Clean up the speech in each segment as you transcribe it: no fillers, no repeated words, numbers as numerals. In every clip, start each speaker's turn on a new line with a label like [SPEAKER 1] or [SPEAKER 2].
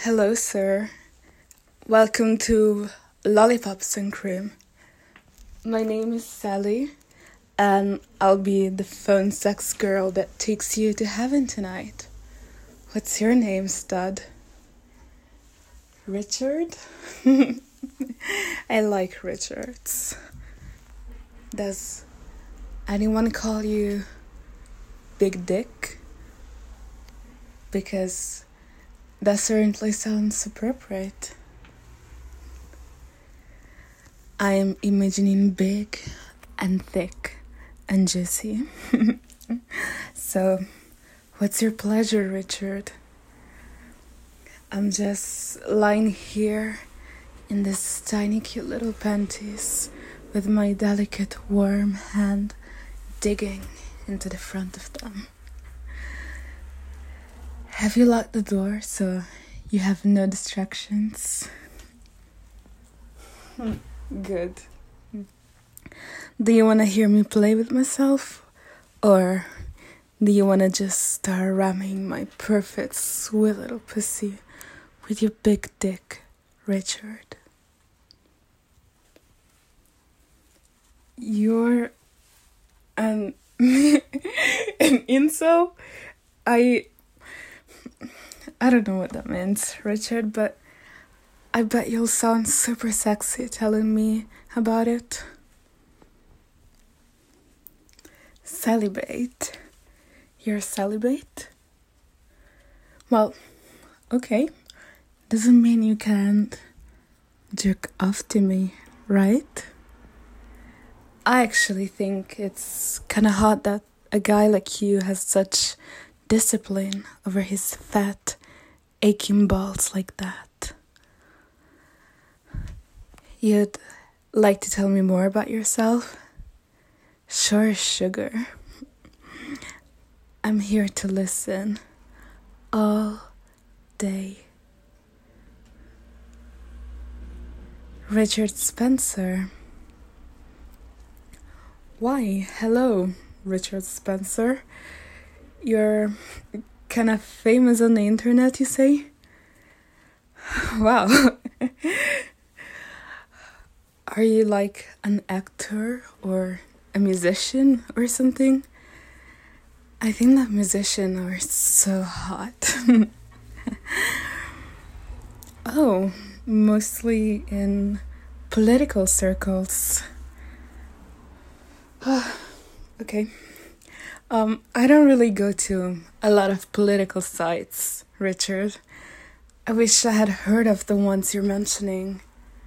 [SPEAKER 1] Hello, sir. Welcome to Lollipops and Cream. My name is Sally, and I'll be the phone sex girl that takes you to heaven tonight. What's your name, stud? Richard? I like Richards. Does anyone call you Big Dick? Because that certainly sounds appropriate. I am imagining big and thick and juicy. So, what's your pleasure, Richard? I'm just lying here in this tiny cute little panties with my delicate warm hand digging into the front of them. Have you locked the door so you have no distractions? Good. Do you want to hear me play with myself? Or do you want to just start ramming my perfect sweet little pussy with your big dick, Richard? You're an incel? I don't know what that means, Richard, but I bet you'll sound super sexy telling me about it. Celibate? You're celibate? Well, okay. Doesn't mean you can't jerk off to me, right? I actually think it's kinda hot that a guy like you has such discipline over his fat, aching balls like that. You'd like to tell me more about yourself? Sure, sugar. I'm here to listen all day. Richard Spencer. Why, hello, Richard Spencer. You're kind of famous on the internet, you say? Wow. Are you like an actor or a musician or something? I think that musicians are so hot. Oh, mostly in political circles. Okay. I don't really go to a lot of political sites, Richard. I wish I had heard of the ones you're mentioning.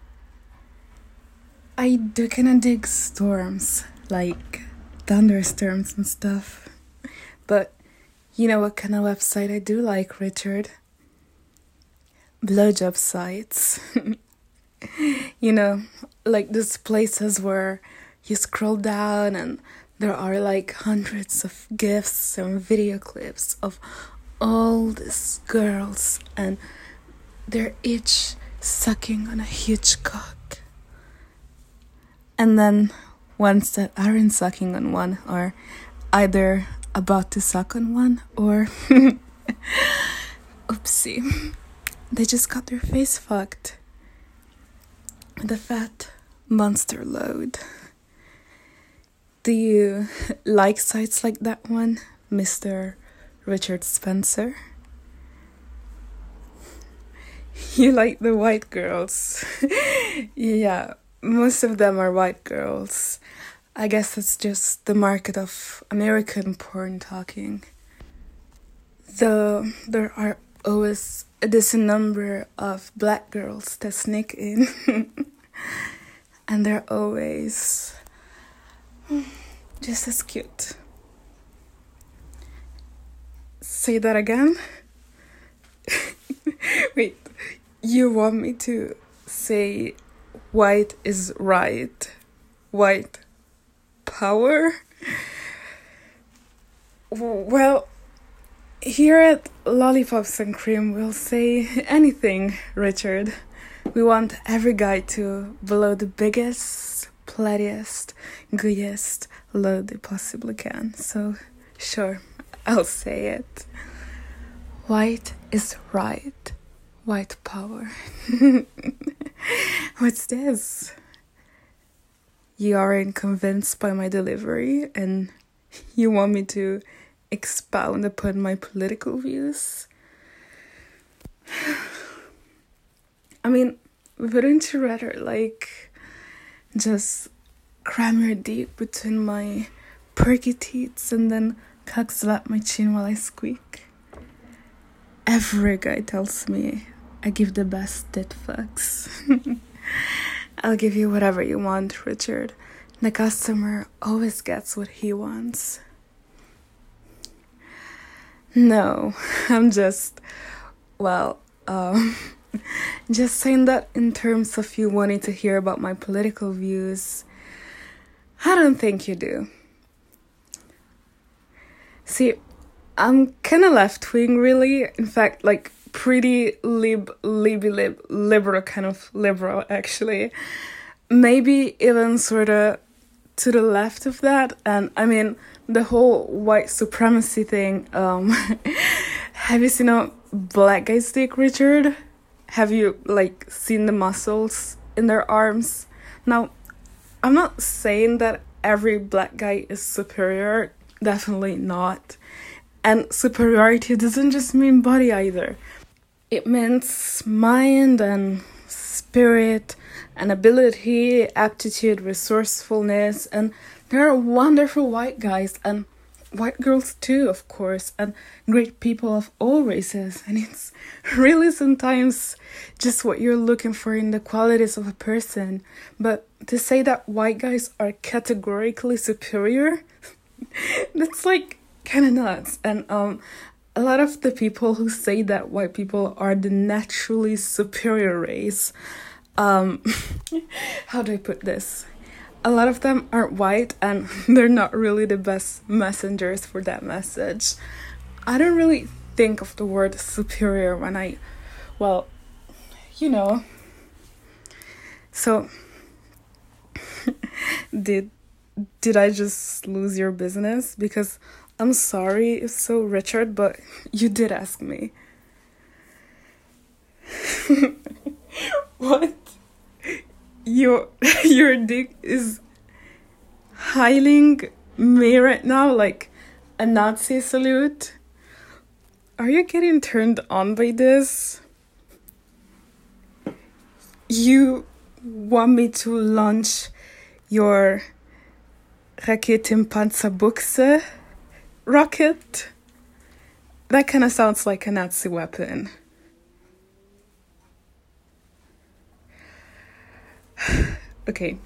[SPEAKER 1] I do kinda dig storms, like thunderstorms and stuff. But you know what kind of website I do like, Richard? Blowjob sites. You know, like those places where you scroll down and there are like hundreds of GIFs and video clips of all these girls and they're each sucking on a huge cock. And then ones that aren't sucking on one are either about to suck on one or oopsie, they just got their face fucked. The fat monster load. Do you like sites like that one, Mr. Richard Spencer? You like the white girls. Yeah, most of them are white girls. I guess it's just the market of American porn talking. Though there are always a decent number of black girls that sneak in. And they're always just as cute. Say that again? Wait, you want me to say white is right? White power? Well, here at Lollipops and Cream, we'll say anything, Richard. We want every guy to blow the biggest, platiest, gooeyest load they possibly can. So, sure, I'll say it. White is right. White power. What's this? You aren't convinced by my delivery and you want me to expound upon my political views? I mean, wouldn't you rather, just cram your dick between my perky teeth and then cock slap my chin while I squeak? Every guy tells me I give the best tit fucks. I'll give you whatever you want, Richard. The customer always gets what he wants. No, I'm just saying that in terms of you wanting to hear about my political views. I don't think you do. See, I'm kind of left-wing, really. In fact, pretty liberal kind of liberal, actually. Maybe even sort of to the left of that. And I mean, the whole white supremacy thing. Have you seen a black guy's dick, Richard? Have you, seen the muscles in their arms? Now, I'm not saying that every black guy is superior. Definitely not. And superiority doesn't just mean body either. It means mind and spirit and ability, aptitude, resourcefulness. And there are wonderful white guys and white girls too, of course, and great people of all races. And it's really sometimes just what you're looking for in the qualities of a person. But to say that white guys are categorically superior, that's kind of nuts. And a lot of the people who say that white people are the naturally superior race, how do I put this? A lot of them aren't white and they're not really the best messengers for that message. I don't really think of the word superior when So, did I just lose your business? Because I'm sorry if so, Richard, but you did ask me. What? Your dick is hailing me right now like a Nazi salute? Are you getting turned on by this? You want me to launch your Raketenpanzerbuchse rocket? That kind of sounds like a Nazi weapon. Okay.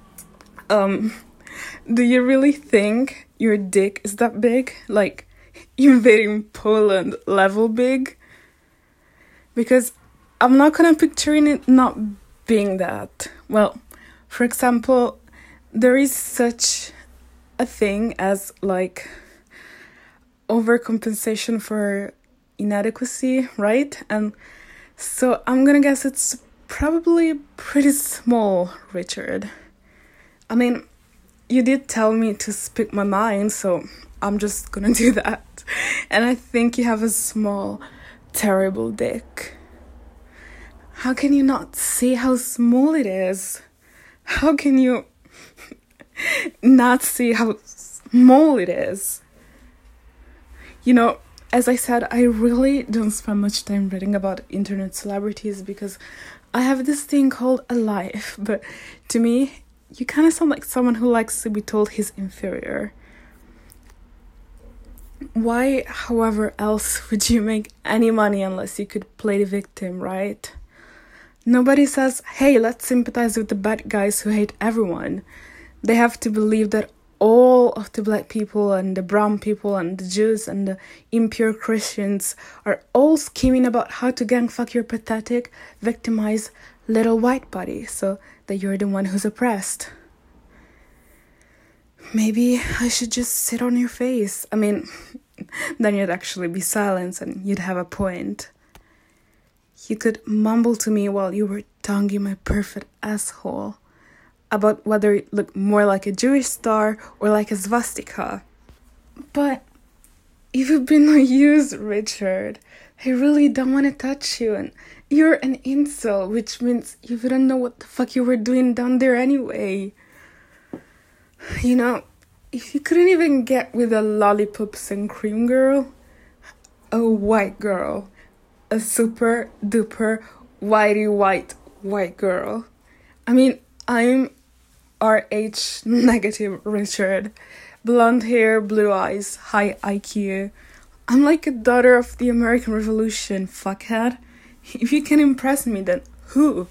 [SPEAKER 1] Do you really think your dick is that big? Like, invading Poland level big? Because I'm not gonna picturing it not being that. Well, for example, there is such a thing as overcompensation for inadequacy, right? And so I'm gonna guess it's probably pretty small, Richard. I mean, you did tell me to speak my mind, so I'm just gonna do that. And I think you have a small, terrible dick. How can you not see how small it is? How can you not see how small it is? You know, as I said, I really don't spend much time reading about internet celebrities because I have this thing called a life. But to me, you kind of sound like someone who likes to be told he's inferior. Why, however else, would you make any money unless you could play the victim, right? Nobody says, hey, let's sympathize with the bad guys who hate everyone. They have to believe that all of the black people and the brown people and the Jews and the impure Christians are all scheming about how to gang fuck your pathetic, victimized little white body so that you're the one who's oppressed. Maybe I should just sit on your face. I mean, then you'd actually be silenced and you'd have a point. You could mumble to me while you were tonguing my perfect asshole about whether it looked more like a Jewish star or like a swastika. But you've been used, Richard. I really don't want to touch you, and you're an incel, which means you wouldn't know what the fuck you were doing down there anyway. You know, if you couldn't even get with a lollipops and cream girl, a white girl, a super duper whitey white girl. I mean, I'm RH negative Richard. Blonde hair, blue eyes, high IQ. I'm like a daughter of the American Revolution, fuckhead. If you can impress me, then who?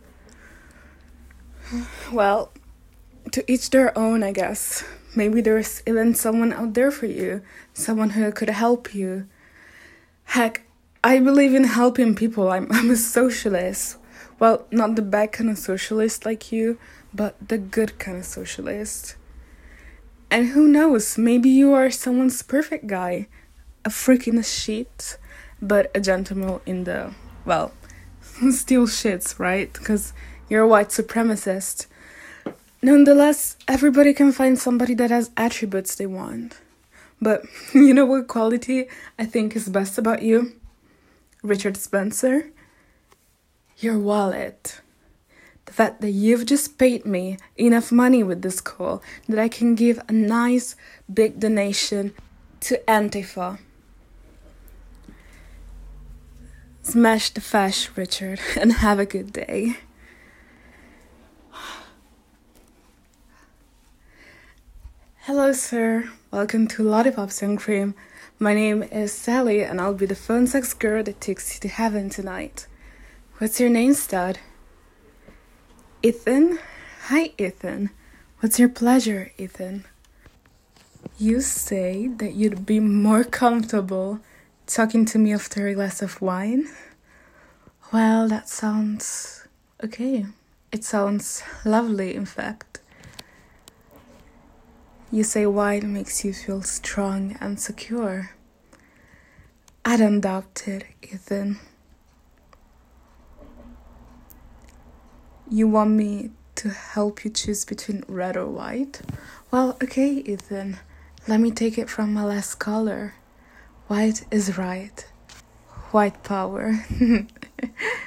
[SPEAKER 1] Well, to each their own, I guess. Maybe there's even someone out there for you. Someone who could help you. Heck, I believe in helping people. I'm a socialist. Well, not the bad kind of socialist like you, but the good kind of socialist. And who knows, maybe you are someone's perfect guy. A freak in the shit, but a gentleman in the, well, still shits, right? Because you're a white supremacist. Nonetheless, everybody can find somebody that has attributes they want. But you know what quality I think is best about you? Richard Spencer? Your wallet. The fact that you've just paid me enough money with this call that I can give a nice big donation to Antifa. Smash the fash, Richard, and have a good day. Hello, sir. Welcome to Lollipops and Cream. My name is Sally, and I'll be the phone sex girl that takes you to heaven tonight. What's your name, stud? Ethan? Hi, Ethan. What's your pleasure, Ethan? You say that you'd be more comfortable talking to me after a glass of wine? Well, that sounds okay. It sounds lovely, in fact. You say wine makes you feel strong and secure. I don't doubt it, Ethan. You want me to help you choose between red or white? Well, okay, Ethan. Let me take it from my last caller. White is right. White power.